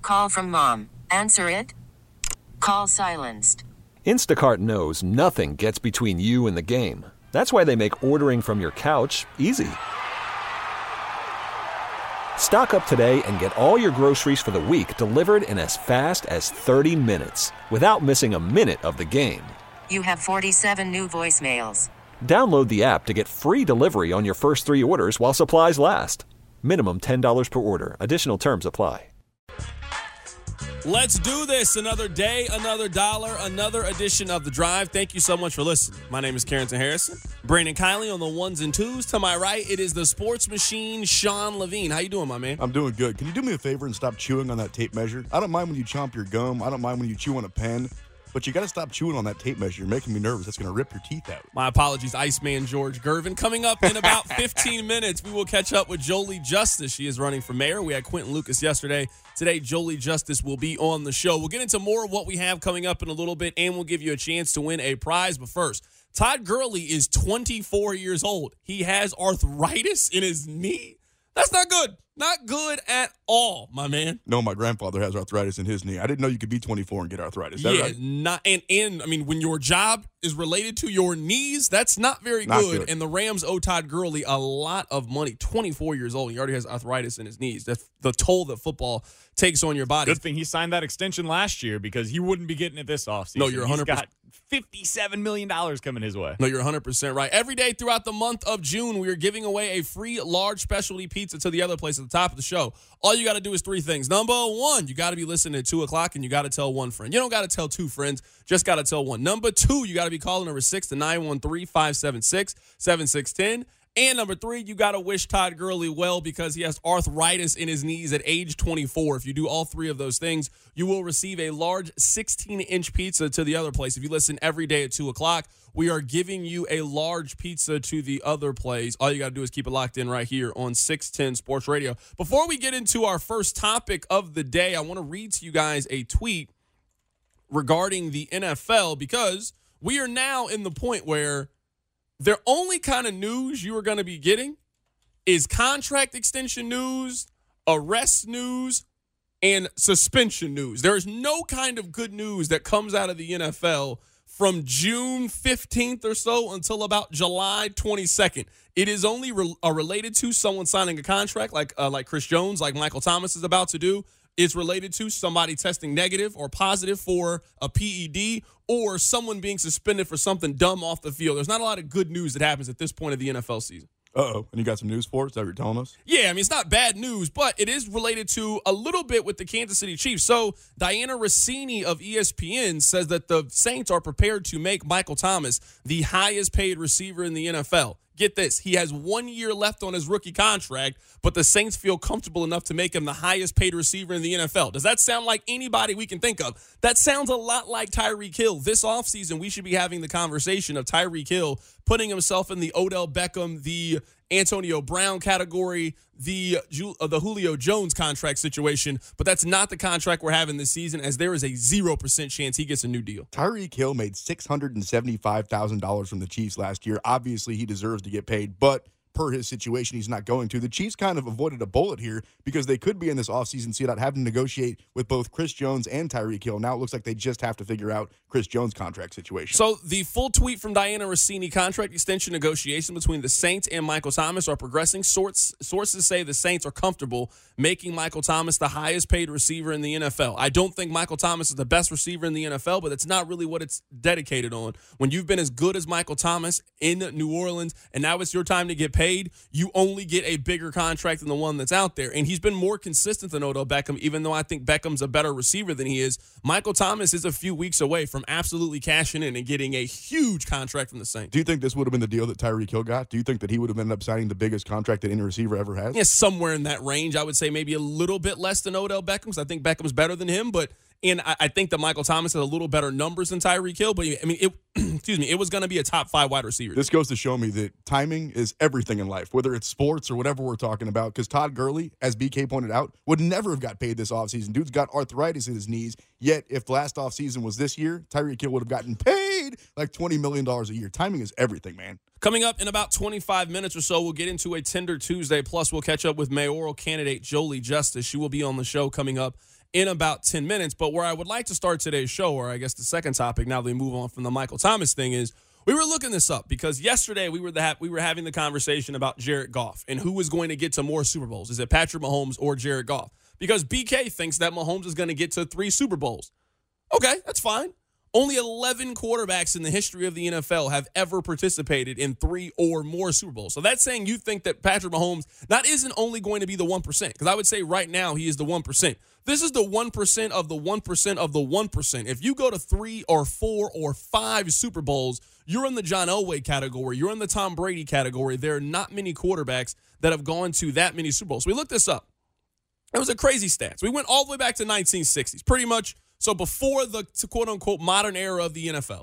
Call from mom. Answer it. Call silenced. Instacart knows nothing gets between you and the game. That's why they make ordering from your couch easy. Stock up today and get all your groceries for the week delivered in as fast as 30 minutes without missing a minute of the game. You have 47 new voicemails. Download the app to get free delivery on your first 3 orders while supplies last. Minimum $10 per order. Additional terms apply. Let's do this. Another day, another dollar, another edition of The Drive. Thank you so much for listening. My name is Carrington Harrison. Brandon Kiley on the ones and twos. To my right, it is the sports machine, Sean Levine. How you doing, my man? I'm doing good. Can you do me a favor and stop chewing on that tape measure? I don't mind when you chomp your gum. I don't mind when you chew on a pen. But you got to stop chewing on that tape measure. You're making me nervous. That's going to rip your teeth out. My apologies, Iceman George Gervin. Coming up in about 15 minutes, we will catch up with Jolie Justice. She is running for mayor. We had Quentin Lucas yesterday. Today, Jolie Justice will be on the show. We'll get into more of what we have coming up in a little bit, and we'll give you a chance to win a prize. But first, Todd Gurley is 24 years old. He has arthritis in his knee. That's not good. Not good at all, my man. No, my grandfather has arthritis in his knee. I didn't know you could be 24 and get arthritis. Is that right? Not and I mean, when your job is related to your knees, that's not very good. And the Rams owe Todd Gurley a lot of money. 24 years old. He already has arthritis in his knees. That's the toll that football takes on your body. Good thing he signed that extension last year because he wouldn't be getting it this offseason. No, you're 100%. He's got $57 million coming his way. No, you're 100% right. Every day throughout the month of June, we are giving away a free large specialty pizza to the other place at the top of the show. All you got to do is 3 things. Number 1, you got to be listening at 2 o'clock, and you got to tell 1 friend. You don't got to tell 2 friends. Just got to tell 1. Number 2, you got to be calling number 6 to 913-576-7610. And number 3, you got to wish Todd Gurley well because he has arthritis in his knees at age 24. If you do all 3 of those things, you will receive a large 16-inch pizza to the other place. If you listen every day at 2 o'clock, we are giving you a large pizza to the other place. All you got to do is keep it locked in right here on 610 Sports Radio. Before we get into our first topic of the day, I want to read to you guys a tweet regarding the NFL because we are now in the point where the only kind of news you are going to be getting is contract extension news, arrest news, and suspension news. There is no kind of good news that comes out of the NFL from June 15th or so until about July 22nd. It is only related to someone signing a contract like Chris Jones, like Michael Thomas is about to do. It's related to somebody testing negative or positive for a PED or someone being suspended for something dumb off the field. There's not a lot of good news that happens at this point of the NFL season. Uh-oh. And you got some news for us? Is that what you're telling us? Yeah, I mean, it's not bad news, but it is related to a little bit with the Kansas City Chiefs. So Diana Rossini of ESPN says that the Saints are prepared to make Michael Thomas the highest paid receiver in the NFL. Get this, he has 1 year left on his rookie contract, but the Saints feel comfortable enough to make him the highest paid receiver in the NFL. Does that sound like anybody we can think of? That sounds a lot like Tyreek Hill. This offseason, we should be having the conversation of Tyreek Hill putting himself in the Odell Beckham, the Antonio Brown category, the Julio Jones contract situation, but that's not the contract we're having this season as there is a 0% chance he gets a new deal. Tyreek Hill made $675,000 from the Chiefs last year. Obviously, he deserves to get paid, but per his situation, he's not going to. The Chiefs kind of avoided a bullet here because they could be in this offseason see about having to negotiate with both Chris Jones and Tyreek Hill. Now it looks like they just have to figure out Chris Jones' contract situation. So the full tweet from Diana Rossini, contract extension negotiation between the Saints and Michael Thomas are progressing. Sources say the Saints are comfortable making Michael Thomas the highest paid receiver in the NFL. I don't think Michael Thomas is the best receiver in the NFL, but it's not really what it's dedicated on. When you've been as good as Michael Thomas in New Orleans and now it's your time to get paid, you only get a bigger contract than the one that's out there. And he's been more consistent than Odell Beckham, even though I think Beckham's a better receiver than he is. Michael Thomas is a few weeks away from absolutely cashing in and getting a huge contract from the Saints. Do you think this would have been the deal that Tyreek Hill got? Do you think that he would have ended up signing the biggest contract that any receiver ever has? Yeah, somewhere in that range. I would say maybe a little bit less than Odell Beckham's. I think Beckham's better than him, but I think that Michael Thomas has a little better numbers than Tyreek Hill, but I mean, it was going to be a top 5 wide receiver. This goes to show me that timing is everything in life, whether it's sports or whatever we're talking about, because Todd Gurley, as BK pointed out, would never have got paid this offseason. Dude's got arthritis in his knees, yet if the last offseason was this year, Tyreek Hill would have gotten paid like $20 million a year. Timing is everything, man. Coming up in about 25 minutes or so, we'll get into a Tender Tuesday, plus we'll catch up with mayoral candidate Jolie Justice. She will be on the show coming up in about 10 minutes. But where I would like to start today's show, or I guess the second topic now that we move on from the Michael Thomas thing, is we were looking this up because yesterday we were having the conversation about Jared Goff and who was going to get to more Super Bowls. Is it Patrick Mahomes or Jared Goff? Because BK thinks that Mahomes is going to get to 3 Super Bowls. Okay, that's fine. Only 11 quarterbacks in the history of the NFL have ever participated in 3 or more Super Bowls. So that's saying you think that Patrick Mahomes isn't only going to be the 1%, because I would say right now he is the 1%. This is the 1% of the 1% of the 1%. If you go to 3 or 4 or 5 Super Bowls, you're in the John Elway category. You're in the Tom Brady category. There are not many quarterbacks that have gone to that many Super Bowls. So we looked this up. It was a crazy stats. We went all the way back to 1960s, pretty much. So before the quote-unquote modern era of the NFL,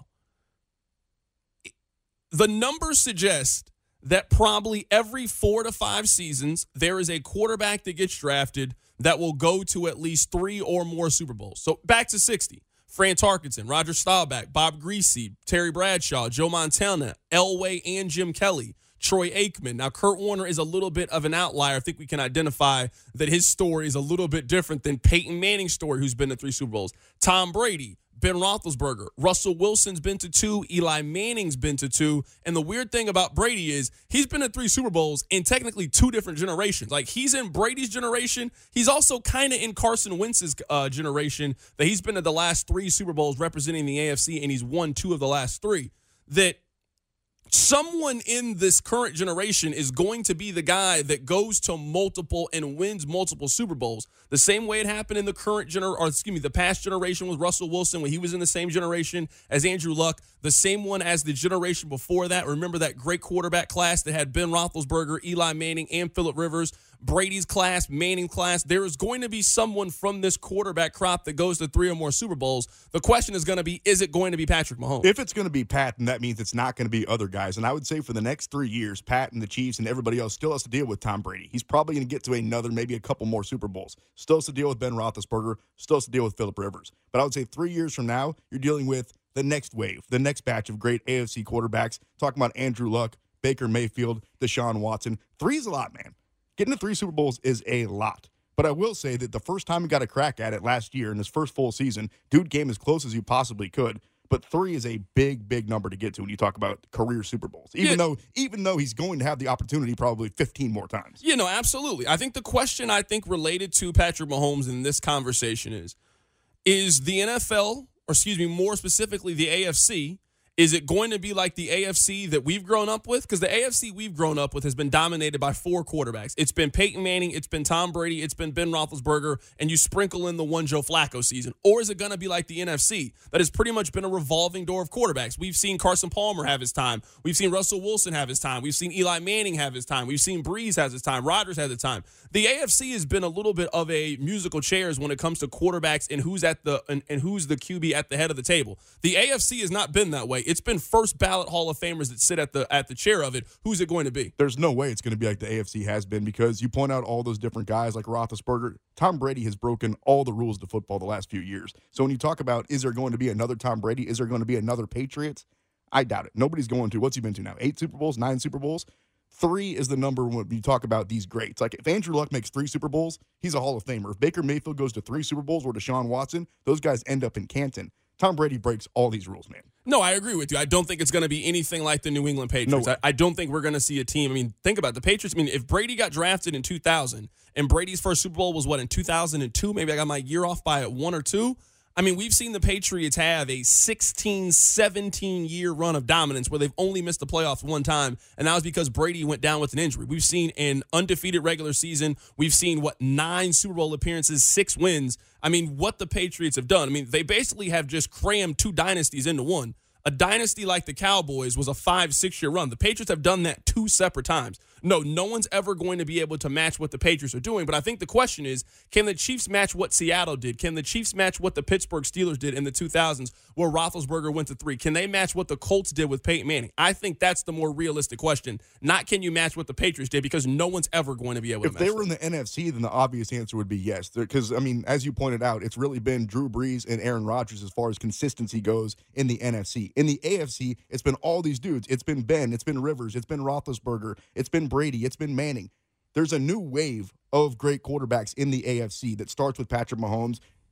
the numbers suggest that probably every 4 to 5 seasons, there is a quarterback that gets drafted that will go to at least 3 or more Super Bowls. So back to 60, Fran Tarkenton, Roger Staubach, Bob Greasy, Terry Bradshaw, Joe Montana, Elway and Jim Kelly, Troy Aikman. Now, Kurt Warner is a little bit of an outlier. I think we can identify that his story is a little bit different than Peyton Manning's story, who's been to 3 Super Bowls. Tom Brady, Ben Roethlisberger, Russell Wilson's been to 2, Eli Manning's been to 2. And the weird thing about Brady is he's been to 3 Super Bowls in technically 2 different generations. Like, he's in Brady's generation. He's also kind of in Carson Wentz's generation, that he's been to the last 3 Super Bowls representing the AFC, and he's won 2 of the last 3. That someone in this current generation is going to be the guy that goes to multiple and wins multiple Super Bowls. The same way it happened in the past generation with Russell Wilson when he was in the same generation as Andrew Luck. The same one as the generation before that. Remember that great quarterback class that had Ben Roethlisberger, Eli Manning, and Phillip Rivers. Brady's class, Manning class. There is going to be someone from this quarterback crop that goes to 3 or more Super Bowls. The question is going to be, is it going to be Patrick Mahomes? If it's going to be Pat, then that means it's not going to be other guys. And I would say for the next 3 years, Pat and the Chiefs and everybody else still has to deal with Tom Brady. He's probably going to get to maybe a couple more Super Bowls. Still has to deal with Ben Roethlisberger. Still has to deal with Phillip Rivers. But I would say 3 years from now, you're dealing with the next wave, the next batch of great AFC quarterbacks. Talking about Andrew Luck, Baker Mayfield, Deshaun Watson. 3 is a lot, man. Getting to 3 Super Bowls is a lot. But I will say that the first time he got a crack at it last year in his first full season, dude came as close as you possibly could. But 3 is a big, big number to get to when you talk about career Super Bowls. Even though he's going to have the opportunity probably 15 more times. Absolutely. I think the question related to Patrick Mahomes in this conversation is the NFL, or more specifically the AFC, is it going to be like the AFC that we've grown up with? Because the AFC we've grown up with has been dominated by 4 quarterbacks. It's been Peyton Manning, it's been Tom Brady, it's been Ben Roethlisberger, and you sprinkle in the one Joe Flacco season. Or is it going to be like the NFC that has pretty much been a revolving door of quarterbacks? We've seen Carson Palmer have his time. We've seen Russell Wilson have his time. We've seen Eli Manning have his time. We've seen Breeze have his time. Rodgers had the time. The AFC has been a little bit of a musical chairs when it comes to quarterbacks and who's who's the QB at the head of the table. The AFC has not been that way. It's been first ballot Hall of Famers that sit at the chair of it. Who's it going to be? There's no way it's going to be like the AFC has been, because you point out all those different guys like Roethlisberger. Tom Brady has broken all the rules to football the last few years. So when you talk about, is there going to be another Tom Brady? Is there going to be another Patriots? I doubt it. Nobody's going to. What's he been to now? 8 Super Bowls? 9 Super Bowls? 3 is the number when you talk about these greats. Like, if Andrew Luck makes 3 Super Bowls, he's a Hall of Famer. If Baker Mayfield goes to 3 Super Bowls, or Deshaun Watson, those guys end up in Canton. Tom Brady breaks all these rules, man. No, I agree with you. I don't think it's going to be anything like the New England Patriots. No. I don't think we're going to see a team. I mean, think about it. The Patriots. I mean, if Brady got drafted in 2000 and Brady's first Super Bowl was in 2002, maybe I got my year off by 1 or 2. I mean, we've seen the Patriots have a 16, 17-year run of dominance where they've only missed the playoffs 1 time, and that was because Brady went down with an injury. We've seen an undefeated regular season. We've seen, 9 Super Bowl appearances, 6 wins. I mean, what the Patriots have done. I mean, they basically have just crammed 2 dynasties into one. A dynasty like the Cowboys was a 5-6 year run. The Patriots have done that 2 separate times. No one's ever going to be able to match what the Patriots are doing. But I think the question is, can the Chiefs match what Seattle did? Can the Chiefs match what the Pittsburgh Steelers did in the 2000s where Roethlisberger went to 3? Can they match what the Colts did with Peyton Manning? I think that's the more realistic question. Not can you match what the Patriots did, because no one's ever going to be able to match. If they were in the NFC, then the obvious answer would be yes. Because, I mean, as you pointed out, it's really been Drew Brees and Aaron Rodgers as far as consistency goes in the NFC. In the AFC, it's been all these dudes. It's been Ben, it's been Rivers, it's been Roethlisberger, it's been Brady, it's been Manning. There's a new wave of great quarterbacks in the AFC that starts with Patrick Mahomes.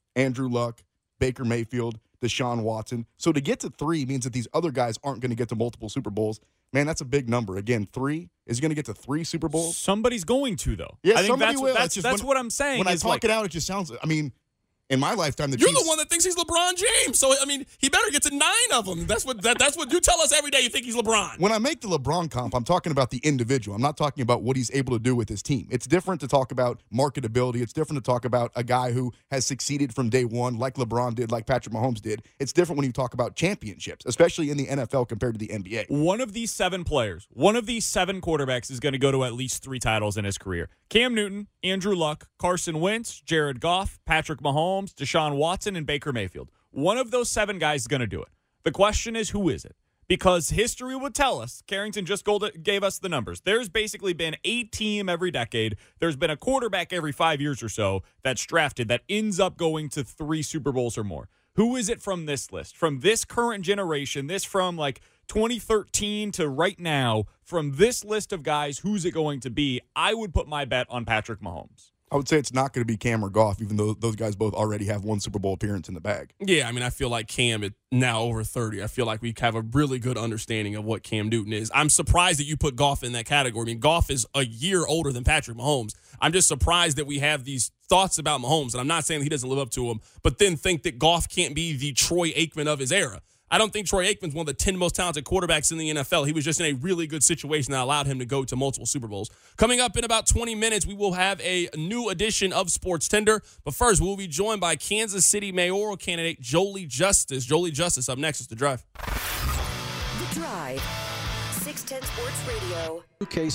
Andrew Luck, Baker Mayfield, Deshaun Watson. So to get to 3 means that these other guys aren't going to get to multiple Super Bowls. Man, that's a big number. Again, 3 is he going to get to 3 Super Bowls. Somebody's going to, though. Yeah, I think somebody that's, will. That's what I'm saying. When I talk it out, it just sounds. I mean, in my lifetime, You're the one that thinks he's LeBron James. So, I mean, he better get to 9 of them. That's what you tell us every day you think he's LeBron. When I make the LeBron comp, I'm talking about the individual. I'm not talking about what he's able to do with his team. It's different to talk about marketability. It's different to talk about a guy who has succeeded from day one, like LeBron did, like Patrick Mahomes did. It's different when you talk about championships, especially in the NFL compared to the NBA. One of these 7 players, one of these 7 quarterbacks is going to go to at least 3 titles in his career. Cam Newton, Andrew Luck, Carson Wentz, Jared Goff, Patrick Mahomes, Deshaun Watson, and Baker Mayfield. One of those 7 guys is going to do it. The question is, who is it? Because history would tell us, Carrington just gave us the numbers. There's basically been a team every decade. There's been a quarterback every 5 years or so that's drafted that ends up going to 3 Super Bowls or more. Who is it from this list? From this current generation, this from like 2013 to right now, from this list of guys, who's it going to be? I would put my bet on Patrick Mahomes. I would say it's not going to be Cam or Goff, even though those guys both already have 1 Super Bowl appearance in the bag. Yeah, I mean, I feel like Cam is now over 30. I feel like we have a really good understanding of what Cam Newton is. I'm surprised that you put Goff in that category. I mean, Goff is a year older than Patrick Mahomes. I'm just surprised that we have these thoughts about Mahomes, and I'm not saying he doesn't live up to them, but then think that Goff can't be the Troy Aikman of his era. I don't think Troy Aikman's one of the 10 most talented quarterbacks in the NFL. He was just in a really good situation that allowed him to go to multiple Super Bowls. Coming up in about 20 minutes, we will have a new edition of Sports Tender. But first, we'll be joined by Kansas City mayoral candidate Jolie Justice. Jolie Justice up next is The Drive. The Drive. 610 Sports Radio. Okay.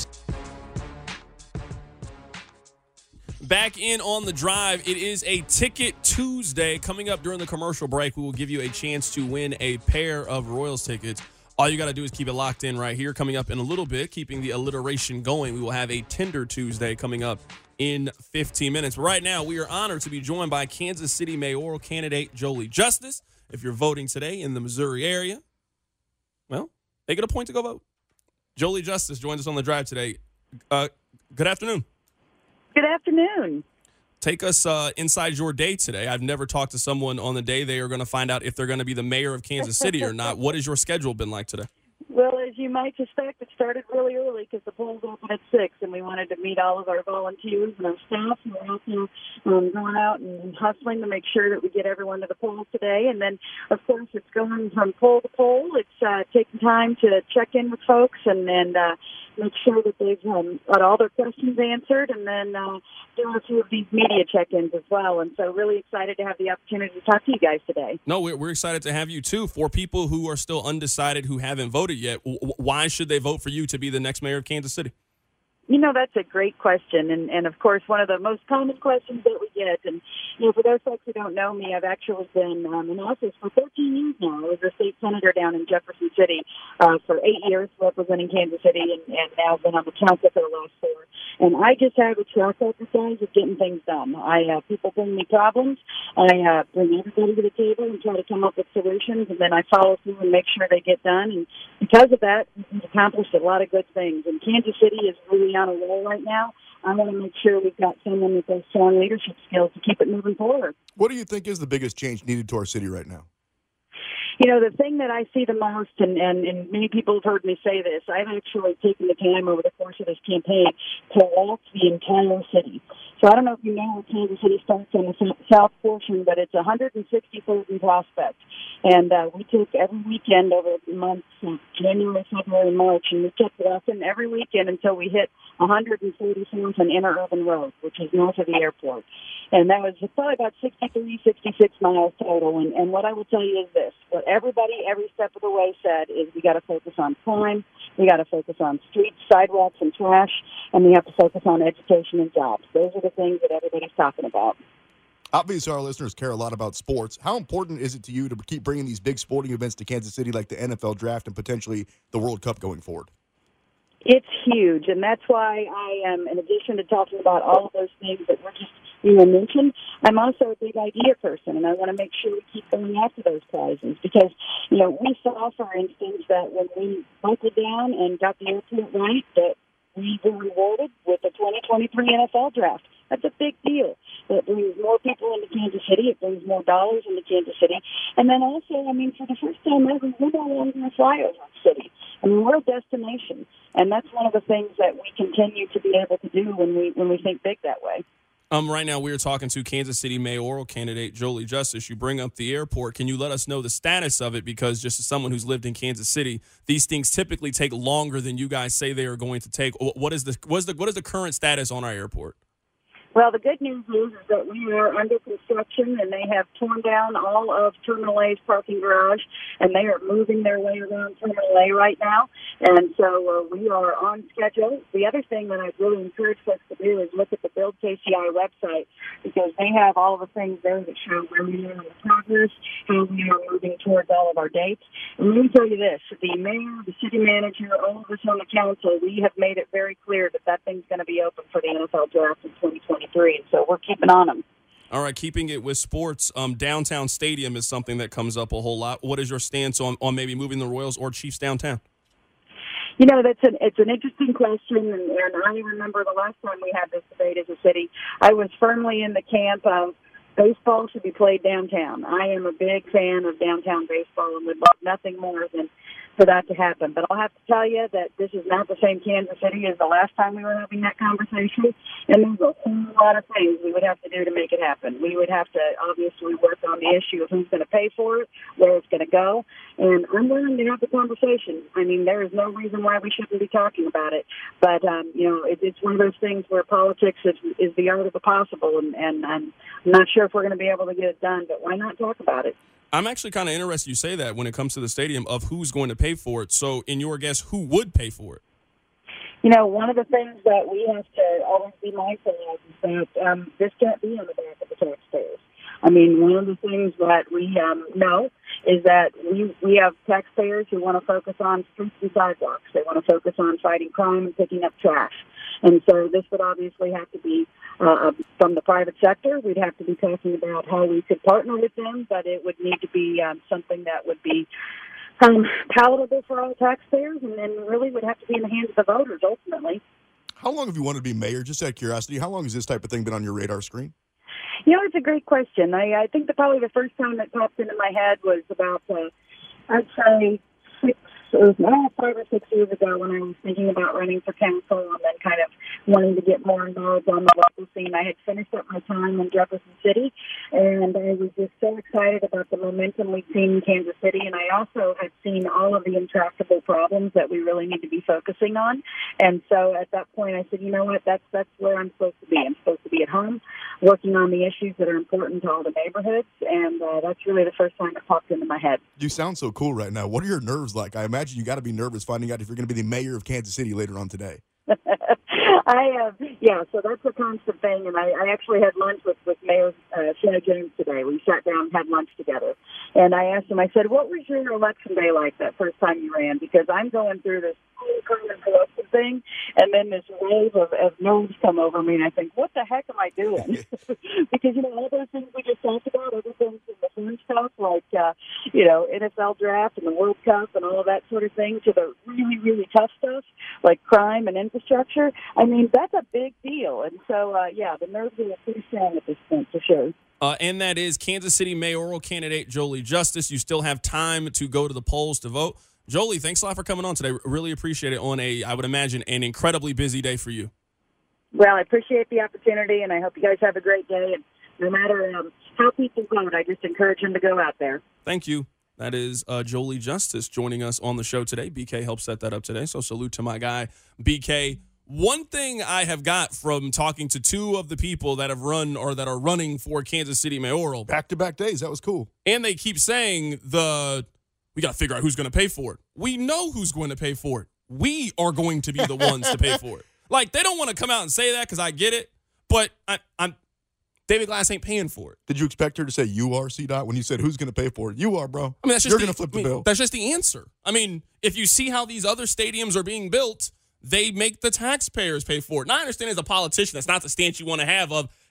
Back in on The Drive. It is a Ticket Tuesday. Coming up during the commercial break, we will give you a chance to win a pair of Royals tickets. All you got to do is keep it locked in right here. Coming up in a little bit, keeping the alliteration going, we will have a Tender Tuesday coming up in 15 minutes. But right now, we are honored to be joined by Kansas City mayoral candidate Jolie Justice. If you're voting today in the Missouri area, well, they get a point to go vote. Jolie Justice joins us on The Drive today. Good afternoon. Good afternoon. Take us inside your day today. I've never talked to someone on the day they are going to find out if they're going to be the mayor of Kansas City or not. What has your schedule been like today? Well, as you might suspect, it started really early because the polls open at 6, and we wanted to meet all of our volunteers and our staff. And we're also going out and hustling to make sure that we get everyone to the polls today. And then, of course, it's going from poll to poll. It's taking time to check in with folks and make sure that they've got all their questions answered, and then doing a few of these media check-ins as well. And so really excited to have the opportunity to talk to you guys today. No, we're excited to have you, too. For people who are still undecided, who haven't voted yet, why should they vote for you to be the next mayor of Kansas City? You know, that's a great question, and of course, one of the most common questions that we get. And for those folks who don't know me, I've actually been in office for 13 years now. I was a state senator down in Jefferson City for 8 years, representing Kansas City, and now been on the council for the last 4. And I just have a track record, guys, of getting things done. People bring me problems. I bring everybody to the table and try to come up with solutions, and then I follow through and make sure they get done. And because of that, we've accomplished a lot of good things. And Kansas City is really on a roll right now. I want to make sure we've got someone with those strong leadership skills to keep it moving forward. What do you think is the biggest change needed to our city right now? The thing that I see the most, and many people have heard me say this, I've actually taken the time over the course of this campaign to walk the entire city. So I don't know if you know where Kansas City starts on the south portion, but it's 163rd and Prospect. And we took every weekend over the months of January, February, March, and we kept walking every weekend until we hit 134th and Interurban Road, which is north of the airport. And that was probably about 63, 66 miles total. And what I will tell you is this. What everybody, every step of the way said is we got to focus on crime, we got to focus on streets, sidewalks, and trash, and we have to focus on education and jobs. Those are the things that everybody's talking about. Obviously, our listeners care a lot about sports. How important is it to you to keep bringing these big sporting events to Kansas City like the NFL Draft and potentially the World Cup going forward? It's huge, and that's why I am, in addition to talking about all of those things that were just mentioned, I'm also a big idea person, and I want to make sure we keep going after those prizes because, we saw, for instance, that when we buckled down and got the airport right, that we were rewarded with the 2023 NFL Draft. That's a big deal. That brings more people into Kansas City. It brings more dollars into Kansas City. And then also, I mean, for the first time ever, we're no longer a flyover city. I mean, we're a destination. And that's one of the things that we continue to be able to do when we think big that way. Right now, we are talking to Kansas City mayoral candidate Jolie Justice. You bring up the airport. Can you let us know the status of it? Because just as someone who's lived in Kansas City, these things typically take longer than you guys say they are going to take. What is the current status on our airport? Well, the good news is that we are under construction, and they have torn down all of Terminal A's parking garage, and they are moving their way around Terminal A right now. And so we are on schedule. The other thing that I really encourage folks to do is look at the Build KCI website, because they have all of the things there that show where we are in the progress, how we are moving towards all of our dates. And let me tell you this, the mayor, the city manager, all of us on the council, we have made it very clear that thing's going to be open for the NFL draft in 2020. And so we're keeping on them. All right, keeping it with sports, downtown stadium is something that comes up a whole lot. What is your stance on maybe moving the Royals or Chiefs downtown? You know, it's an interesting question, and I remember the last time we had this debate as a city, I was firmly in the camp of baseball should be played downtown. I am a big fan of downtown baseball and would love nothing more than for that to happen. But I'll have to tell you that this is not the same Kansas City as the last time we were having that conversation. And there's a whole lot of things we would have to do to make it happen. We would have to obviously work on the issue of who's going to pay for it, where it's going to go. And I'm willing to have the conversation. I mean, there is no reason why we shouldn't be talking about it. But, it's one of those things where politics is the art of the possible. And I'm not sure if we're going to be able to get it done, but why not talk about it? I'm actually kind of interested you say that when it comes to the stadium of who's going to pay for it. So in your guess, who would pay for it? You know, one of the things that we have to always be mindful of is that this can't be on the back of the taxpayers. I mean, one of the things that we know is that we have taxpayers who want to focus on streets and sidewalks. They want to focus on fighting crime and picking up trash. And so this would obviously have to be from the private sector. We'd have to be talking about how we could partner with them, but it would need to be something that would be palatable for all taxpayers, and then really would have to be in the hands of the voters ultimately. How long have you wanted to be mayor? Just out of curiosity, how long has this type of thing been on your radar screen? You know, it's a great question. I think that probably the first time that popped into my head was about, I'd say, 5 or 6 years ago when I was thinking about running for council and then kind of wanting to get more involved on the local scene. I had finished up my time in Jefferson City, and I was just so excited about the momentum we'd seen in Kansas City, and I also had seen all of the intractable problems that we really need to be focusing on. And so at that point I said, you know what, that's where I'm supposed to be. I'm supposed to be at home working on the issues that are important to all the neighborhoods, and that's really the first time it popped into my head. You sound so cool right now. What are your nerves like? I imagine you got to be nervous finding out if you're going to be the mayor of Kansas City later on today. So that's a constant thing, and I actually had lunch with Mayor Shannon James today. We sat down and had lunch together, and I asked him, I said, what was your election day like that first time you ran? Because I'm going through this whole common collective thing, and then this wave of nerves come over me, and I think, what the heck am I doing? Because, all those things we just talked about, everything from the fun stuff like, NFL draft and the World Cup and all of that sort of thing to the really, really tough stuff like crime and infrastructure. I mean, that's a big deal. And so, the nerves are pretty strong at this point for sure. And that is Kansas City mayoral candidate Jolie Justice. You still have time to go to the polls to vote. Jolie, thanks a lot for coming on today. Really appreciate it on I would imagine, an incredibly busy day for you. Well, I appreciate the opportunity, and I hope you guys have a great day. And no matter how people vote, I just encourage them to go out there. Thank you. That is Jolie Justice joining us on the show today. BK helped set that up today, so salute to my guy, BK. One thing I have got from talking to two of the people that have run or that are running for Kansas City mayoral. Back-to-back days. That was cool. And they keep saying we got to figure out who's going to pay for it. We know who's going to pay for it. We are going to be the ones to pay for it. Like, they don't want to come out and say that because I get it, but I'm David Glass ain't paying for it. Did you expect her to say you are, C-Dot, when you said who's going to pay for it? You are, bro. I mean, you're going to flip the bill. That's just the answer. I mean, if you see how these other stadiums are being built, they make the taxpayers pay for it. And I understand as a politician, that's not the stance you want to have of,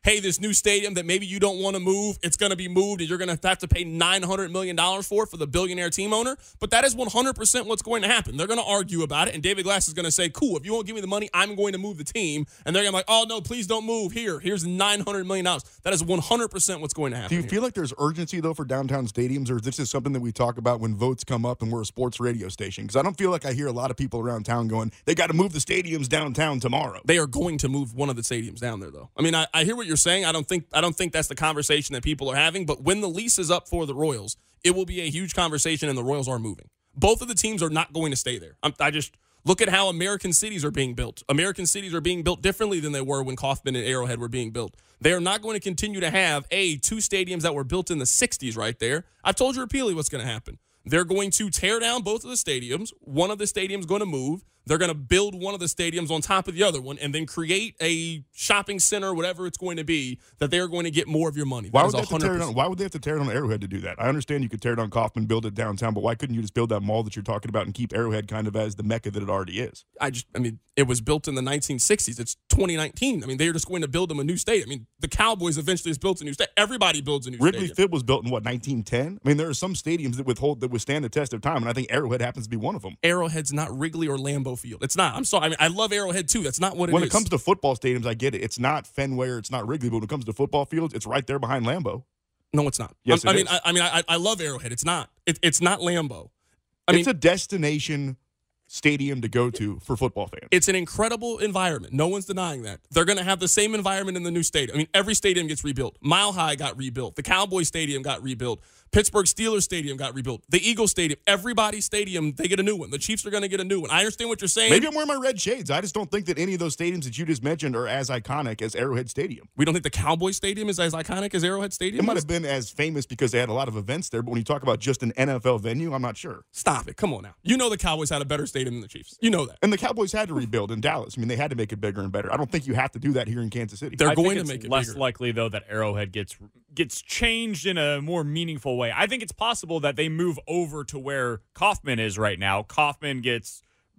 hey, this new stadium that maybe you don't want to move, it's going to be moved and you're going to have to pay $900 million for the billionaire team owner. But that is 100% what's going to happen. They're going to argue about it, and David Glass is going to say, cool, if you won't give me the money, I'm going to move the team. And they're going to be like, oh, no, please don't move. Here's $900 million. That is 100% what's going to happen. Do you feel like there's urgency, though, for downtown stadiums, or is this something that we talk about when votes come up and we're a sports radio station? Because I don't feel like I hear a lot of people around town going, they got to move the stadiums downtown tomorrow. They are going to move one of the stadiums down there, though. I mean, I hear what you're saying. I don't think that's the conversation that people are having. But when the lease is up for the Royals, it will be a huge conversation, and the Royals are moving. Both of the teams are not going to stay there. I just look at how American cities are being built. American cities are being built differently than they were when Kauffman and Arrowhead were being built. They are not going to continue to have, two stadiums that were built in the 60s right there. I've told you repeatedly what's going to happen. They're going to tear down both of the stadiums. One of the stadiums going to move. They're going to build one of the stadiums on top of the other one and then create a shopping center, whatever it's going to be, that they're going to get more of your money. Why would they have to tear down Arrowhead to do that? I understand you could tear down Kauffman, build it downtown, but why couldn't you just build that mall that you're talking about and keep Arrowhead kind of as the mecca that it already is? It was built in the 1960s. It's 2019. They're just going to build them a new stadium. The Cowboys eventually has built a new stadium. Everybody builds a new stadium. Wrigley Field was built in, 1910? There are some stadiums that withstand the test of time, and I think Arrowhead happens to be one of them. Arrowhead's not Wrigley or Lambeau Field. It's not. I'm sorry. I love Arrowhead, too. That's not what it is. When it comes to football stadiums, I get it. It's not Fenway or it's not Wrigley, but when it comes to football fields, it's right there behind Lambeau. No, it's not. Yes, it is. I love Arrowhead. It's not. It's not Lambeau. It's a destination stadium to go to for football fans. It's an incredible environment. No one's denying that. They're going to have the same environment in the new stadium. Every stadium gets rebuilt. Mile High got rebuilt. The Cowboys Stadium got rebuilt. Pittsburgh Steelers Stadium got rebuilt. The Eagles Stadium, everybody's stadium, they get a new one. The Chiefs are going to get a new one. I understand what you're saying. Maybe I'm wearing my red shades. I just don't think that any of those stadiums that you just mentioned are as iconic as Arrowhead Stadium. We don't think the Cowboys Stadium is as iconic as Arrowhead Stadium? It might have been as famous because they had a lot of events there, but when you talk about just an NFL venue, I'm not sure. Stop it. Come on now. You know the Cowboys had a better stadium than the Chiefs. You know that. And the Cowboys had to rebuild in Dallas. They had to make it bigger and better. I don't think you have to do that here in Kansas City. They're going to make it less bigger. Likely, though, that Arrowhead gets changed in a more meaningful way. I think it's possible that they move over to where Kauffman is right now. Kauffman gets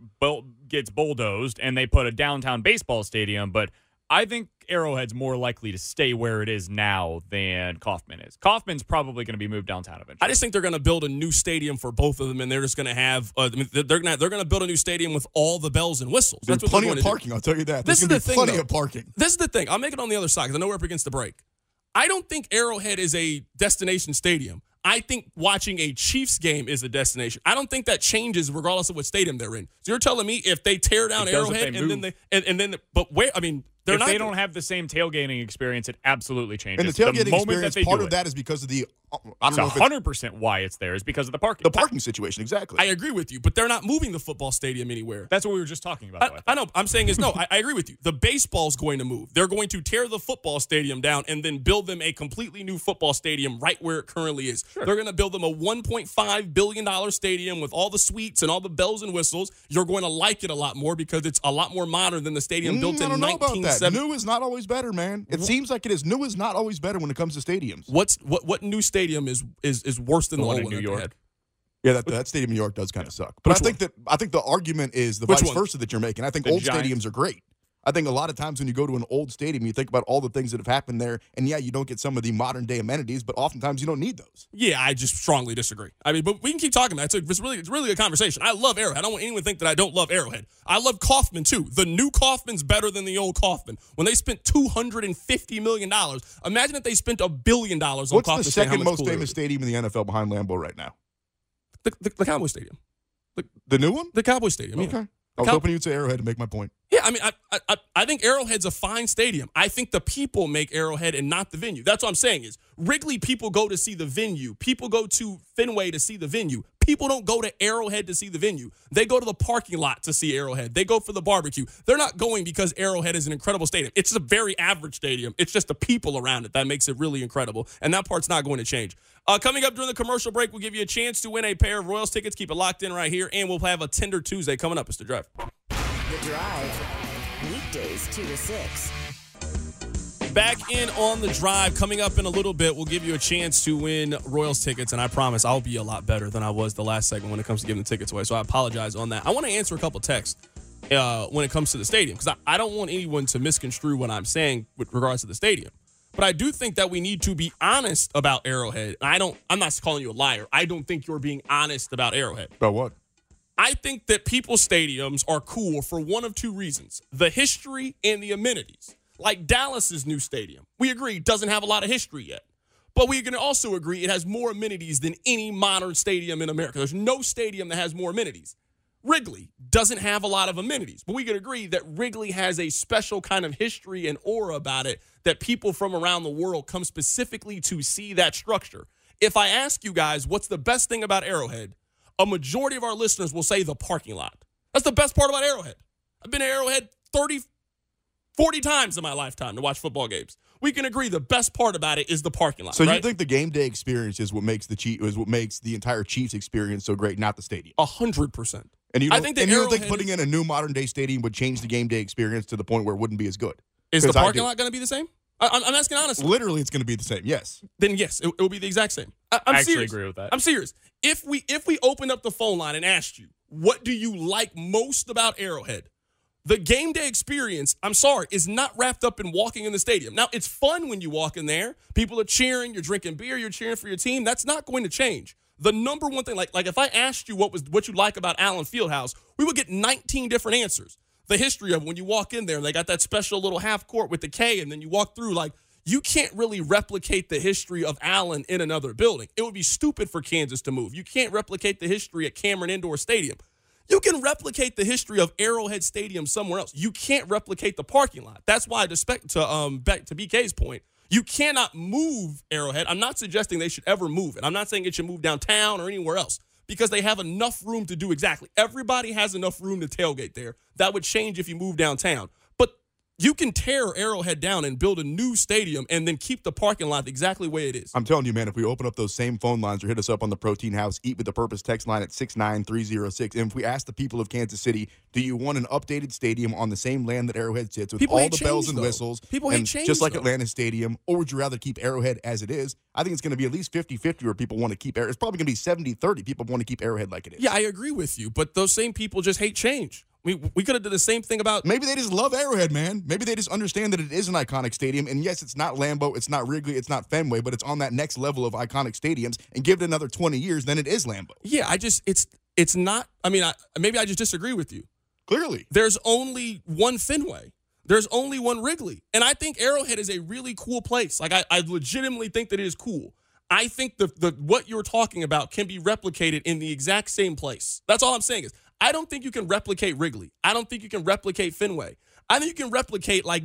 bulldozed, and they put a downtown baseball stadium, but I think Arrowhead's more likely to stay where it is now than Kauffman is. Kauffman's probably going to be moved downtown eventually. I just think they're going to build a new stadium for both of them, and they're just going to have they're going to build a new stadium with all the bells and whistles. There's plenty of parking. I'll tell you that. This is the thing. Plenty of parking. This is the thing. I'll make it on the other side because I know we're up against the break. I don't think Arrowhead is a destination stadium. I think watching a Chiefs game is a destination. I don't think that changes regardless of what stadium they're in. So you're telling me if they tear down Arrowhead If they don't have the same tailgating experience, it absolutely changes. And the tailgating experience, part of that is because of the It's 100% why it's there is because of the parking. The parking situation, exactly. I agree with you, but they're not moving the football stadium anywhere. That's what we were just talking about. I know. I'm saying is no. I agree with you. The baseball's going to move. They're going to tear the football stadium down and then build them a completely new football stadium right where it currently is. Sure. They're going to build them a $1.5 billion stadium with all the suites and all the bells and whistles. You're going to like it a lot more because it's a lot more modern than the stadium built in 1970. New is not always better, man. It seems like it is. New is not always better when it comes to stadiums. What new stadium is worse than the one old in New York? Yeah, that stadium in New York does kind of suck. But I think the argument is the vice versa that you're making. I think old stadiums are great. I think a lot of times when you go to an old stadium, you think about all the things that have happened there, and yeah, you don't get some of the modern day amenities, but oftentimes you don't need those. Yeah, I just strongly disagree. I mean, but we can keep talking about it. It's really a conversation. I love Arrowhead. I don't want anyone to think that I don't love Arrowhead. I love Kauffman too. The new Kauffman's better than the old Kauffman. When they spent $250 million, imagine if they spent $1 billion on Kauffman. What's the second most famous stadium in the NFL behind Lambeau right now? The Cowboy Stadium. The new one? The Cowboy Stadium. Okay. Yeah. I was hoping you'd say Arrowhead to make my point. Yeah, I mean, I think Arrowhead's a fine stadium. I think the people make Arrowhead and not the venue. That's what I'm saying is Wrigley people go to see the venue. People go to Fenway to see the venue. People don't go to Arrowhead to see the venue. They go to the parking lot to see Arrowhead. They go for the barbecue. They're not going because Arrowhead is an incredible stadium. It's a very average stadium. It's just the people around it that makes it really incredible, and that part's not going to change. Coming up during the commercial break, we'll give you a chance to win a pair of Royals tickets. Keep it locked in right here, and we'll have a Tender Tuesday coming up. It's The Drive. The Drive. Weekdays 2 to 6. Back in on The Drive. Coming up in a little bit, we'll give you a chance to win Royals tickets, and I promise I'll be a lot better than I was the last segment when it comes to giving the tickets away, so I apologize on that. I want to answer a couple texts when it comes to the stadium because I don't want anyone to misconstrue what I'm saying with regards to the stadium. But I do think that we need to be honest about Arrowhead. I'm not calling you a liar. I don't think you're being honest about Arrowhead. About what? I think that people's stadiums are cool for one of two reasons: the history and the amenities. Like Dallas's new stadium, we agree, doesn't have a lot of history yet. But we can also agree it has more amenities than any modern stadium in America. There's no stadium that has more amenities. Wrigley doesn't have a lot of amenities, but we can agree that Wrigley has a special kind of history and aura about it that people from around the world come specifically to see that structure. If I ask you guys what's the best thing about Arrowhead, a majority of our listeners will say the parking lot. That's the best part about Arrowhead. I've been to Arrowhead 40 times in my lifetime to watch football games. We can agree the best part about it is the parking lot. So right? you think the game day experience is what makes the entire Chiefs experience so great, not the stadium? 100%. And you don't think Arrowhead putting in a new modern day stadium would change the game day experience to the point where it wouldn't be as good? Is the parking lot going to be the same? I'm asking honestly. Literally, it's going to be the same. Yes. Then yes, it will be the exact same. I actually serious. agree with that. I'm serious. If we opened up the phone line and asked you, what do you like most about Arrowhead? The game day experience, I'm sorry, is not wrapped up in walking in the stadium. Now, it's fun when you walk in there. People are cheering. You're drinking beer. You're cheering for your team. That's not going to change. The number one thing, like if I asked you what you like about Allen Fieldhouse, we would get 19 different answers. The history of when you walk in there, and they got that special little half court with the K, and then you walk through, like, you can't really replicate the history of Allen in another building. It would be stupid for Kansas to move. You can't replicate the history at Cameron Indoor Stadium. You can replicate the history of Arrowhead Stadium somewhere else. You can't replicate the parking lot. That's why, back to BK's point, you cannot move Arrowhead. I'm not suggesting they should ever move it. I'm not saying it should move downtown or anywhere else because they have enough room to do exactly. Everybody has enough room to tailgate there. That would change if you move downtown. But you can tear Arrowhead down and build a new stadium and then keep the parking lot exactly the way it is. I'm telling you, man, if we open up those same phone lines or hit us up on the Protein House Eat with the Purpose text line at 69306, and if we ask the people of Kansas City, do you want an updated stadium on the same land that Arrowhead sits with all the bells and whistles, people hate change, just like Atlanta Stadium, or would you rather keep Arrowhead as it is? I think it's going to be at least 50-50 where people want to keep Arrowhead. It's probably going to be 70-30 people want to keep Arrowhead like it is. Yeah, I agree with you, but those same people just hate change. We could have done the same thing about... Maybe they just love Arrowhead, man. Maybe they just understand that it is an iconic stadium. And yes, it's not Lambeau, it's not Wrigley, it's not Fenway, but it's on that next level of iconic stadiums. And give it another 20 years, then it is Lambeau. Yeah, it's not... I mean, maybe I just disagree with you. Clearly. There's only one Fenway. There's only one Wrigley. And I think Arrowhead is a really cool place. Like, I legitimately think that it is cool. I think the what you're talking about can be replicated in the exact same place. That's all I'm saying is, I don't think you can replicate Wrigley. I don't think you can replicate Fenway. I think you can replicate like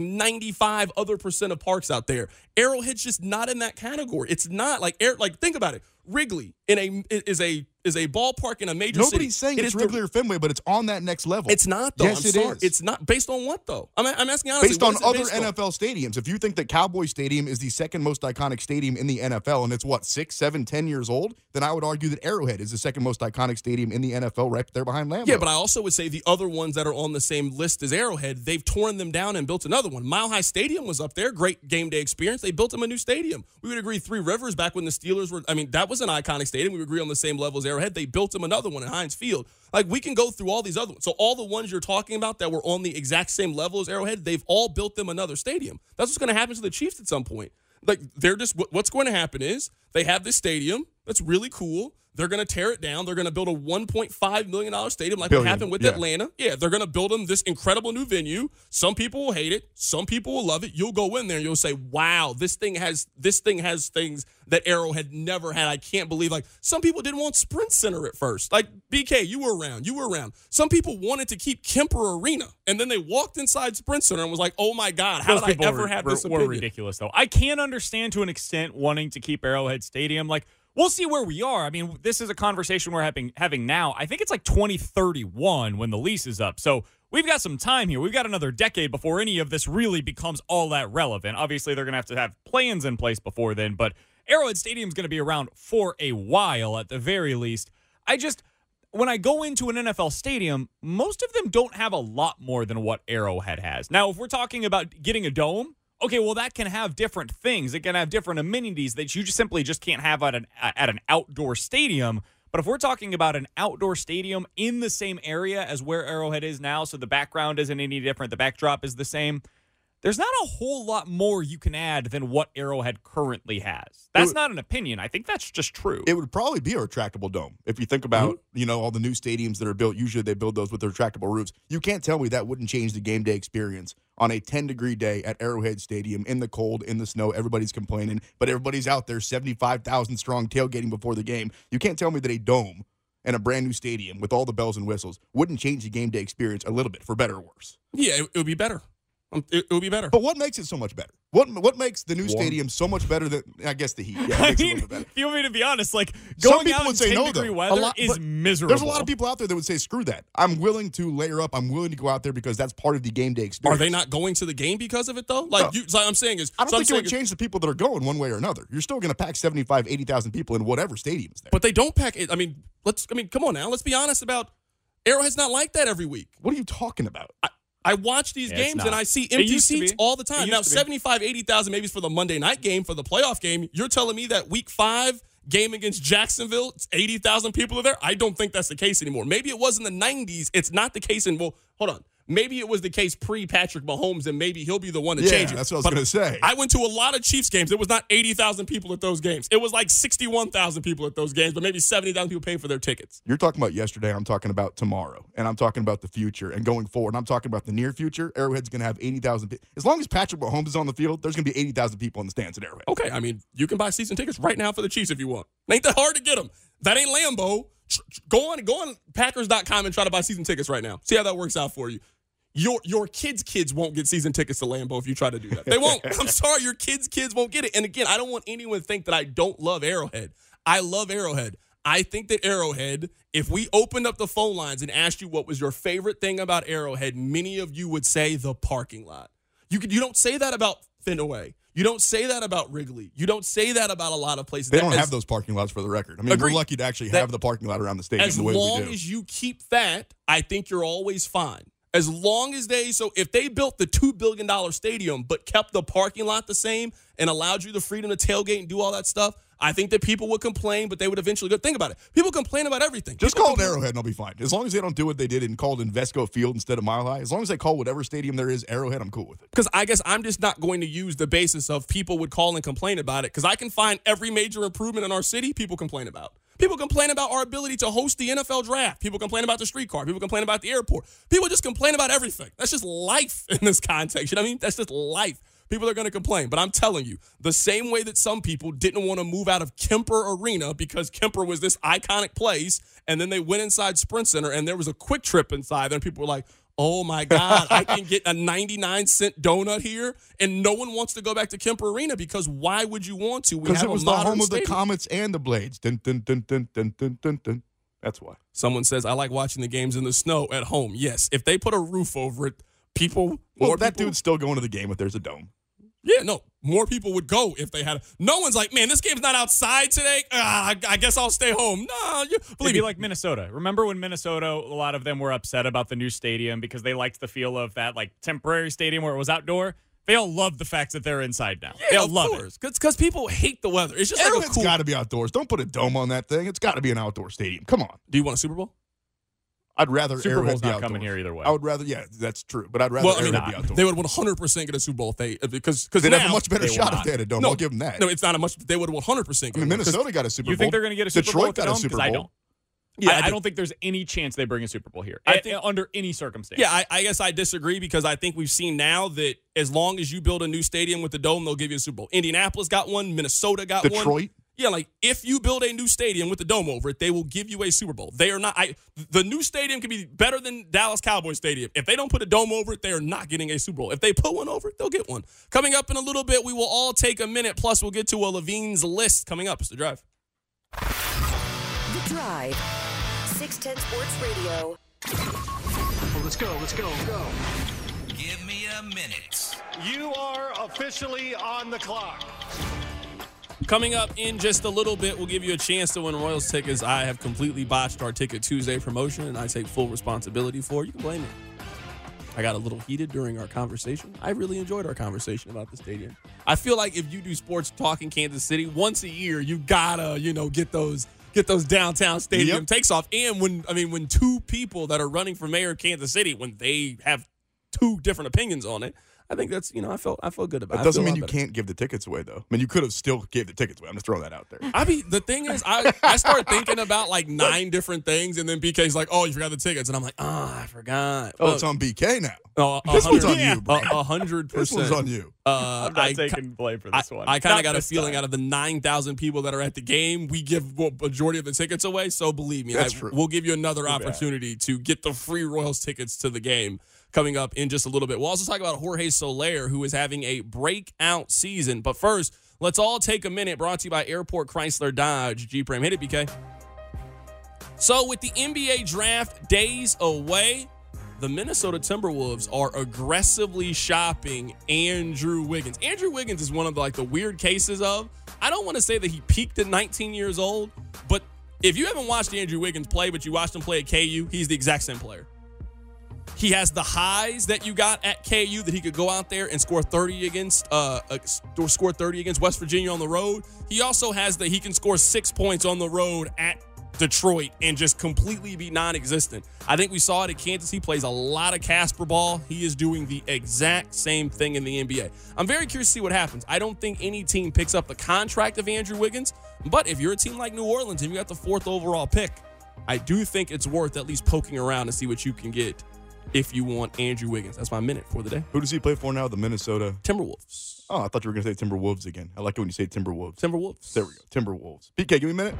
95% of parks out there. Arrowhead's just not in that category. It's not like think about it. Wrigley is a ballpark in a major city. Nobody's saying it's Wrigley or Fenway, but it's on that next level. It's not, though. Yes, it is. It's not. Based on what, though? I'm asking honestly. Based on other NFL stadiums. If you think that Cowboy Stadium is the second most iconic stadium in the NFL, and it's, 6, 7, 10 years old, then I would argue that Arrowhead is the second most iconic stadium in the NFL right there behind Lambeau. Yeah, but I also would say the other ones that are on the same list as Arrowhead, they've torn them down and built another one. Mile High Stadium was up there. Great game day experience. They built them a new stadium. We would agree Three Rivers back when the Steelers were, that was an iconic stadium. We would agree on the same level as Arrowhead. They built them another one at Heinz Field. Like, we can go through all these other ones. So all the ones you're talking about that were on the exact same level as Arrowhead, they've all built them another stadium. That's what's going to happen to the Chiefs at some point. Like, what's going to happen is they have this stadium that's really cool. They're going to tear it down. They're going to build a $1.5 million stadium like what happened with Atlanta. Yeah, they're going to build them this incredible new venue. Some people will hate it. Some people will love it. You'll go in there and you'll say, wow, this thing has things that Arrowhead never had. I can't believe. Like, some people didn't want Sprint Center at first. Like, BK, you were around. Some people wanted to keep Kemper Arena. And then they walked inside Sprint Center and was like, oh, my God, how did I ever have this opinion? Were ridiculous, though. I can understand to an extent wanting to keep Arrowhead Stadium. Like, we'll see where we are. I mean, this is a conversation we're having now. I think it's like 2031 when the lease is up. So we've got some time here. We've got another decade before any of this really becomes all that relevant. Obviously, they're going to have plans in place before then, but Arrowhead Stadium is going to be around for a while at the very least. When I go into an NFL stadium, most of them don't have a lot more than what Arrowhead has. Now, if we're talking about getting a dome, okay, well, that can have different things. It can have different amenities that you simply can't have at an outdoor stadium. But if we're talking about an outdoor stadium in the same area as where Arrowhead is now, so the background isn't any different, the backdrop is the same, there's not a whole lot more you can add than what Arrowhead currently has. That's not an opinion. I think that's just true. It would probably be a retractable dome. If you think about, all the new stadiums that are built, usually they build those with their retractable roofs. You can't tell me that wouldn't change the game day experience on a 10-degree day at Arrowhead Stadium in the cold, in the snow. Everybody's complaining, but everybody's out there 75,000 strong tailgating before the game. You can't tell me that a dome and a brand new stadium with all the bells and whistles wouldn't change the game day experience a little bit, for better or worse. Yeah, it would be better. It would be better. But what makes it so much better? What makes the new stadium so much better than, I guess, the heat? Yeah, it makes it a little bit better. If you want me to be honest, like, Some going people out in would say no, 10-degree though. weather is miserable. There's a lot of people out there that would say, screw that. I'm willing to layer up. I'm willing to go out there because that's part of the game day Are experience. they not going to the game because of it, though? Like, I'm saying is... I don't think it would change the people that are going one way or another. You're still going to pack 75, 80,000 people in whatever stadium is there. But they don't pack it. I mean, come on now. Let's be honest about... Arrowhead's not like that every week. What are you talking about? I watch these games and I see empty seats all the time. Now, 75, 80,000 maybe it's for the Monday night game, for the playoff game. You're telling me that week 5 game against Jacksonville, 80,000 people are there? I don't think that's the case anymore. Maybe it was in the 90s. It's not the case hold on. Maybe it was the case pre-Patrick Mahomes, and maybe he'll be the one to change it. That's what I was going to say. I went to a lot of Chiefs games. It was not 80,000 people at those games. It was like 61,000 people at those games, but maybe 70,000 people paid for their tickets. You're talking about yesterday. I'm talking about tomorrow. And I'm talking about the future and going forward. I'm talking about the near future. Arrowhead's going to have 80,000 people. As long as Patrick Mahomes is on the field, there's going to be 80,000 people in the stands at Arrowhead. Okay, I mean, you can buy season tickets right now for the Chiefs if you want. Ain't that hard to get them. That ain't Lambeau. Go on Packers.com and try to buy season tickets right now. See how that works out for you. Your kids won't get season tickets to Lambeau if you try to do that. They won't. I'm sorry, your kids won't get it. And again, I don't want anyone to think that I don't love Arrowhead. I love Arrowhead. I think that Arrowhead, if we opened up the phone lines and asked you what was your favorite thing about Arrowhead, many of you would say the parking lot. You don't say that about Fenway. You don't say that about Wrigley. You don't say that about a lot of places. They don't have those parking lots, for the record. I mean, Agreed. we're lucky to actually have the parking lot around the stadium the way we do. As long as you keep that, I think you're always fine. As long as if they built the $2 billion stadium but kept the parking lot the same and allowed you the freedom to tailgate and do all that stuff, I think that people would complain, but they would eventually go. Think about it. People complain about everything. Just call it Arrowhead and I'll be fine. As long as they don't do what they did and called Invesco Field instead of Mile High, as long as they call whatever stadium there is Arrowhead, I'm cool with it. Because I guess I'm just not going to use the basis of people would call and complain about it, because I can find every major improvement in our city people complain about. People complain about our ability to host the NFL draft. People complain about the streetcar. People complain about the airport. People just complain about everything. That's just life in this context. You know what I mean? That's just life. People are going to complain. But I'm telling you, the same way that some people didn't want to move out of Kemper Arena because Kemper was this iconic place, and then they went inside Sprint Center, and there was a Quick Trip inside, and people were like, oh, my God, I can get a 99-cent donut here, and no one wants to go back to Kemper Arena because why would you want to? Because it was the home of the Comets and the Blades. Dun, dun, dun, dun, dun, dun, dun, dun. That's why. Someone says, I like watching the games in the snow at home. Yes, if they put a roof over it, dude's still going to the game if there's a dome. Yeah, no, more people would go if they had no one's like, man, this game's not outside today. I guess I'll stay home. No, believe me, like Minnesota. Remember when Minnesota, a lot of them were upset about the new stadium because they liked the feel of that like temporary stadium where it was outdoor. They all love the fact that they're inside now. Yeah, they all love it. Because people hate the weather. It's just Arrowhead's got to be outdoors. Don't put a dome on that thing. It's got to be an outdoor stadium. Come on. Do you want a Super Bowl? I'd rather Super Bowl's not outdoors. coming here either way. I would rather, that's true. But I'd rather Arrowhead be outdoors. They would 100% get a Super Bowl if because they'd have a much better shot if they had a dome. I'll give them that. No, it's not a much. They would 100% get. I mean, Minnesota got a Super Bowl. You think they're going to get a Super Bowl? Detroit got a Super Bowl. I don't. Yeah, I don't think there's any chance they bring a Super Bowl here. I think under any circumstance. Yeah, I guess I disagree because I think we've seen now that as long as you build a new stadium with the dome, they'll give you a Super Bowl. Indianapolis got one. Minnesota got one. Detroit. Yeah, like if you build a new stadium with the dome over it, they will give you a Super Bowl. They are not. The new stadium can be better than Dallas Cowboys Stadium. If they don't put a dome over it, they are not getting a Super Bowl. If they put one over it, they'll get one. Coming up in a little bit, we will all take a minute. Plus, we'll get to a Levine's list coming up. It's The Drive. The Drive. 610 Sports Radio. Let's go. Give me a minute. You are officially on the clock. Coming up in just a little bit, we'll give you a chance to win Royals tickets. I have completely botched our Ticket Tuesday promotion, and I take full responsibility for it. You can blame me. I got a little heated during our conversation. I really enjoyed our conversation about the stadium. I feel like if you do sports talk in Kansas City, once a year, you gotta, get those downtown stadium takes off. And when two people that are running for mayor of Kansas City, when they have two different opinions on it, I think that's, I feel good about it. It doesn't mean you can't give the tickets away, though. I mean, you could have still gave the tickets away. I'm just throwing that out there. I mean, the thing is, I start thinking about like 9 different things, and then BK's like, "Oh, you forgot the tickets," and I'm like, "I forgot." Oh, it's on BK now. Oh, this one's on you, bro. 100%. This one's on you. I'm not taking blame for this one. I kind of got a feeling out of the 9,000 people that are at the game, we give majority of the tickets away. So believe me, That's true. We'll give you another opportunity to get the free Royals tickets to the game coming up in just a little bit. We'll also talk about Jorge Soler, who is having a breakout season. But first, let's all take a minute. Brought to you by Airport Chrysler Dodge Jeep Ram. Hit it, BK. So with the NBA draft days away, the Minnesota Timberwolves are aggressively shopping Andrew Wiggins. Andrew Wiggins is one of the weird cases of, I don't want to say that he peaked at 19 years old, but if you haven't watched Andrew Wiggins play, but you watched him play at KU, he's the exact same player. He has the highs that you got at KU, that he could go out there and score 30 against West Virginia on the road. He also has that he can score 6 points on the road at Detroit and just completely be non-existent. I think we saw it at Kansas. He plays a lot of Casper ball. He is doing the exact same thing in the NBA. I'm very curious to see what happens. I don't think any team picks up the contract of Andrew Wiggins, but if you're a team like New Orleans and you got the 4th overall pick, I do think it's worth at least poking around to see what you can get if you want Andrew Wiggins. That's my minute for the day. Who does he play for now? The Minnesota Timberwolves. Oh, I thought you were going to say Timberwolves again. I like it when you say Timberwolves. Timberwolves. There we go. Timberwolves. PK, give me a minute.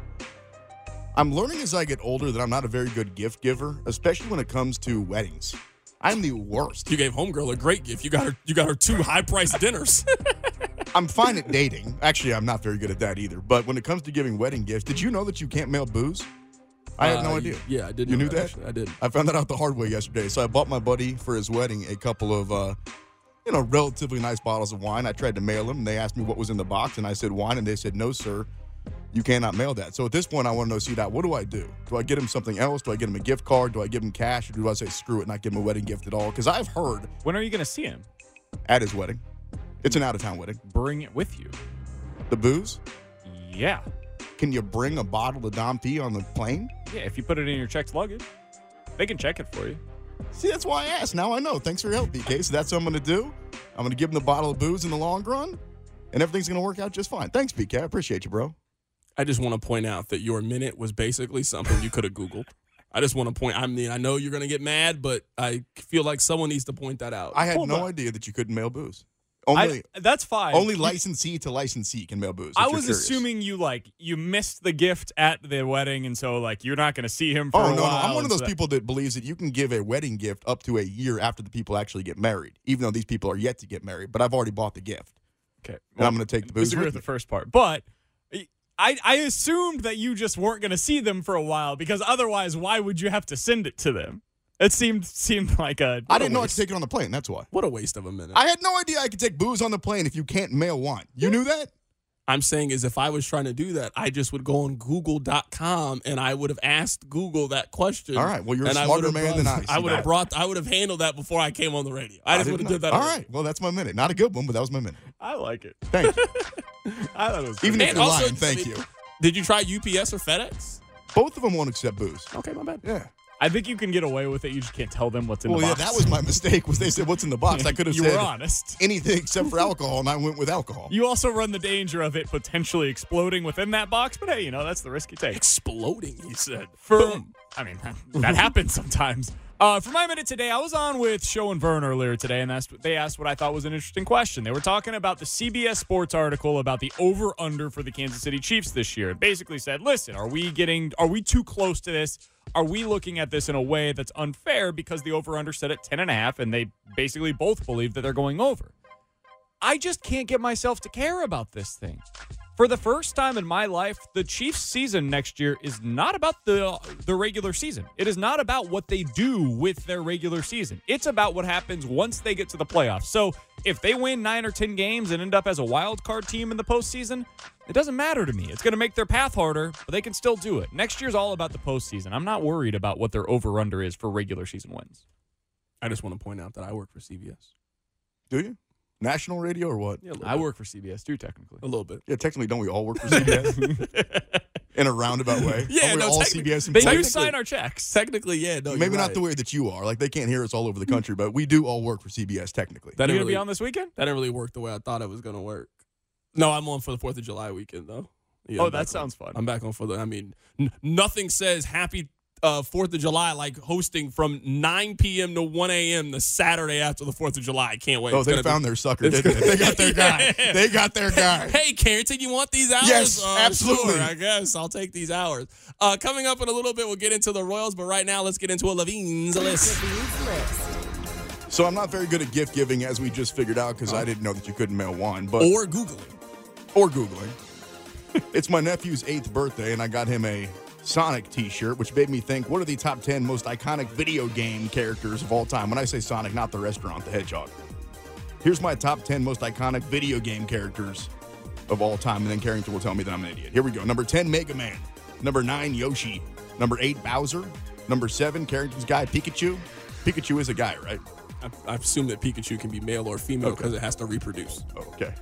I'm learning as I get older that I'm not a very good gift giver, especially when it comes to weddings. I'm the worst. You gave homegirl a great gift. You got her 2 high-priced dinners. I'm fine at dating. Actually, I'm not very good at that either. But when it comes to giving wedding gifts, did you know that you can't mail booze? I had no idea. Yeah, I did. You knew that? Actually. I did. I found that out the hard way yesterday. So I bought my buddy for his wedding a couple of, relatively nice bottles of wine. I tried to mail them. They asked me what was in the box, and I said wine, and they said, no, sir, you cannot mail that. So at this point, I want to know, C-Dot, what do I do? Do I get him something else? Do I get him a gift card? Do I give him cash? Or do I say, screw it, not give him a wedding gift at all? Because I've heard. When are you going to see him? At his wedding. It's an out-of-town wedding. Bring it with you. The booze? Yeah. Can you bring a bottle of Dom P on the plane? Yeah, if you put it in your checked luggage. They can check it for you. See, that's why I asked. Now I know. Thanks for your help, BK. So that's what I'm going to do. I'm going to give him the bottle of booze in the long run, and everything's going to work out just fine. Thanks, BK. I appreciate you, bro. I just want to point out that your minute was basically something you could have Googled. I just want to point. I mean, I know you're going to get mad, but I feel like someone needs to point that out. I had no idea that you couldn't mail booze. That's fine. Only licensee to licensee can mail booze. I was assuming you missed the gift at the wedding, and so you're not going to see him for a while. No. I'm one of those people that believes that you can give a wedding gift up to a year after the people actually get married, even though these people are yet to get married. But I've already bought the gift. Okay, and I'm going to take the booze. Disagree with the first part, but I assumed that you just weren't going to see them for a while, because otherwise, why would you have to send it to them? It seemed like a. I didn't know I could take it on the plane. That's why. What a waste of a minute. I had no idea I could take booze on the plane if you can't mail wine. You knew that? I'm saying is if I was trying to do that, I just would go on Google.com and I would have asked Google that question. All right. Well, you're a smarter man than I. I would have handled that before I came on the radio. I just would have did that. All right. Well, that's my minute. Not a good one, but that was my minute. I like it. Thank you. I thought it was even good. if you're lying. Thank you. Did you try UPS or FedEx? Both of them won't accept booze. Okay, my bad. Yeah. I think you can get away with it. You just can't tell them what's in the box. Well, yeah, that was my mistake. Was they said what's in the box? I could have said you were honest. Anything except for alcohol, and I went with alcohol. You also run the danger of it potentially exploding within that box, but hey, that's the risk you take. Exploding, he said. Boom. I mean, that happens sometimes. For my minute today, I was on with Show and Vern earlier today, and they asked what I thought was an interesting question. They were talking about the CBS Sports article about the over-under for the Kansas City Chiefs this year. It basically said, listen, are we too close to this? Are we looking at this in a way that's unfair because the over-under set at 10.5, and they basically both believe that they're going over? I just can't get myself to care about this thing. For the first time in my life, the Chiefs' season next year is not about the regular season. It is not about what they do with their regular season. It's about what happens once they get to the playoffs. So if they win 9 or 10 games and end up as a wild card team in the postseason, it doesn't matter to me. It's going to make their path harder, but they can still do it. Next year's all about the postseason. I'm not worried about what their over-under is for regular season wins. I just want to point out that I work for CBS. Do you? National radio or what? Yeah, I work for CBS too, technically. A little bit. Yeah, technically, don't we all work for CBS? in a roundabout way. Yeah, we're no, all technically- CBS They employees. do sign our checks. Technically, yeah. No, Maybe you're not right. the way that you are. Like, they can't hear us all over the country, but we do all work for CBS technically. That You didn't gonna be really, on this weekend? that didn't really work the way I thought it was going to work. No, I'm on for the 4th of July weekend, though. Yeah, Oh, I'm that back sounds on. fun. I'm back on for the, I mean, nothing says happy 4th of July like hosting from 9 p.m. to 1 a.m. the Saturday after the 4th of July. I can't wait. Oh, It's they gonna found be- their sucker, didn't they? They got their guy. Yeah. They got their guy. Hey, Carrington, you want these hours? Yes, absolutely. Sure, I guess I'll take these hours. Coming up in a little bit, we'll get into the Royals, but right now, let's get into a Levine's list. Levine's list. So I'm not very good at gift giving, as we just figured out, because I didn't know that you couldn't mail one. But Or Googling. or Googling. It's my nephew's 8th birthday, and I got him a Sonic t-shirt, which made me think, what are the top 10 most iconic video game characters of all time? When I say Sonic, not the restaurant, the Hedgehog. Here's my top 10 most iconic video game characters of all time, and then Carrington will tell me that I'm an idiot. Here we go. Number 10, Mega Man. Number 9, Yoshi. Number 8, Bowser. Number 7, Carrington's guy, Pikachu. Pikachu is a guy, right? I assume that Pikachu can be male or female Okay. because it has to reproduce. Oh, okay.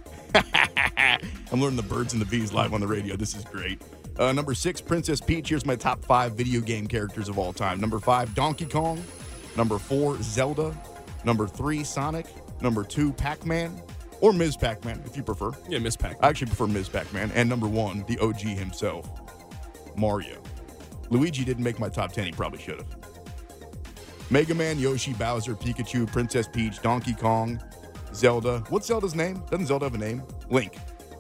I'm learning the birds and the bees live on the radio. This is great. Number 6, Princess Peach. Here's my top 5 video game characters of all time. Number 5, Donkey Kong. Number 4, Zelda. Number 3, Sonic. Number 2, Pac-Man. Or Ms. Pac-Man, if you prefer. Yeah, Miss Pac. I actually prefer Ms. Pac-Man. And number 1, the OG himself, Mario. Luigi didn't make my top 10. He probably should have. Mega Man, Yoshi, Bowser, Pikachu, Princess Peach, Donkey Kong, Zelda. What's Zelda's name? Doesn't Zelda have a name? Link.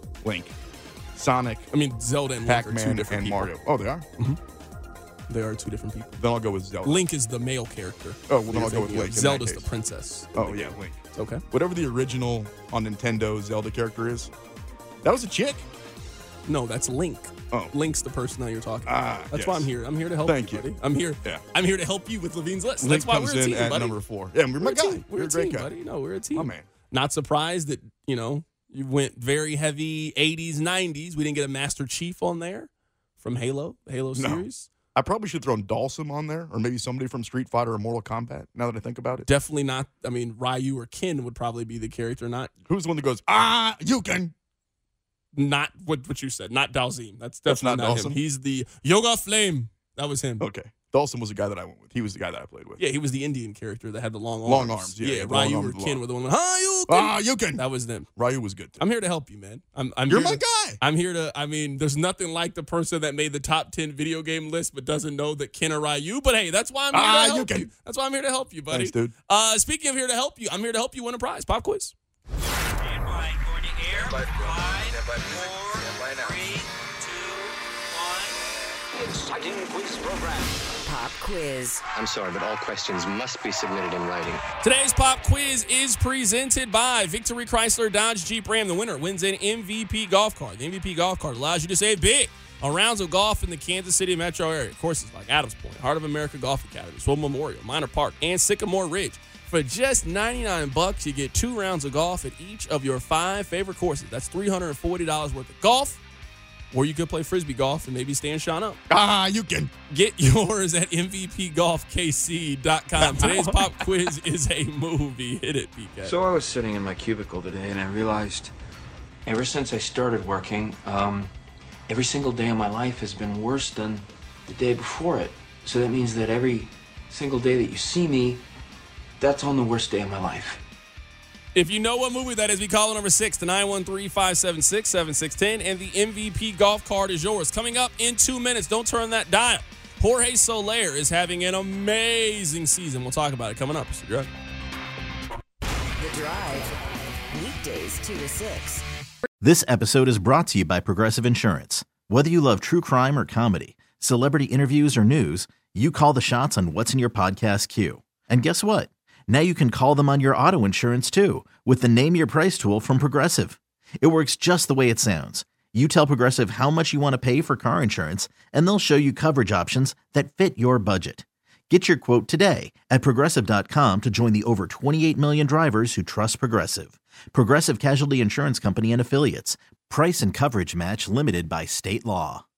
Sonic, I mean, Zelda and Link are two Pac-Man, different and people. Mario. Oh, they are? They are two different people. Then I'll go with Zelda. Link is the male character. Oh, well, then I'll You're go with thinking of Link in that Zelda's the case. princess. Oh, yeah, Link. Okay. Whatever the original on Nintendo Zelda character is. That was a chick? No, that's Link. Oh. Link's the person that you're talking about. That's yes. why I'm here. I'm here to help Thank you, you. buddy. I'm here. Yeah. I'm here to help you with Levine's list. Link That's why comes we're a in team, at buddy. number 4. Yeah, you're my guy. Team. We're You're a a great team, guy. buddy. No, we're a team. Oh, man. Not surprised that, you went very heavy 80s, 90s. We didn't get a Master Chief on there from Halo, the Halo series. I probably should throw Dhalsim on there, or maybe somebody from Street Fighter or Mortal Kombat, now that I think about it. Definitely not. I mean, Ryu or Ken would probably be the character, not Who's the one that goes, you can? what you said, not Dalzim. That's That's definitely not not him. Dhalsim? He's the Yoga Flame. That was him. Okay. Dhalsim was the guy that I went with. He was the guy that I played with. Yeah, he was the Indian character that had the long arms. Long arms, yeah, the long Ryu arms or with Ken long- were the one. You can. That was them. Ryu was good, too. I'm here to help you, man. I'm You're here my to- guy. I'm here to. I mean, there's nothing like the person that made the top 10 video game list but doesn't know that Ken or Ryu. But hey, that's why I'm here to help you. That's why I'm here to help you, buddy. Thanks, dude. Speaking of here to help you, I'm here to help you win a prize. Pop quiz. Stand by, going to air. 5, 4, 3, 2, 1. Exciting quiz program. Pop quiz. I'm sorry, but all questions must be submitted in writing. Today's pop quiz is presented by Victory Chrysler Dodge Jeep Ram. The winner wins an MVP golf cart. The MVP golf cart allows you to save big on rounds of golf in the Kansas City metro area. Courses like Adams Point, Heart of America Golf Academy, Swim Memorial, Minor Park, and Sycamore Ridge. For just $99, you get 2 rounds of golf at each of your 5 favorite courses. That's $340 worth of golf. Or you could play Frisbee golf and maybe stand Sean up. You can. Get yours at MVPGolfKC.com. Today's pop quiz is a movie. Hit it, PK. So I was sitting in my cubicle today and I realized ever since I started working, every single day of my life has been worse than the day before it. So that means that every single day that you see me, that's on the worst day of my life. If you know what movie that is, we call it number 6 to 913-576-7610, and the MVP golf card is yours. Coming up in 2 minutes, don't turn that dial. Jorge Soler is having an amazing season. We'll talk about it coming up. It's The Drive. The Drive. Weekdays 2 to 6. This episode is brought to you by Progressive Insurance. Whether you love true crime or comedy, celebrity interviews or news, you call the shots on what's in your podcast queue. And guess what? Now you can call them on your auto insurance too with the Name Your Price tool from Progressive. It works just the way it sounds. You tell Progressive how much you want to pay for car insurance, and they'll show you coverage options that fit your budget. Get your quote today at Progressive.com to join the over 28 million drivers who trust Progressive. Progressive Casualty Insurance Company and Affiliates. Price and coverage match limited by state law.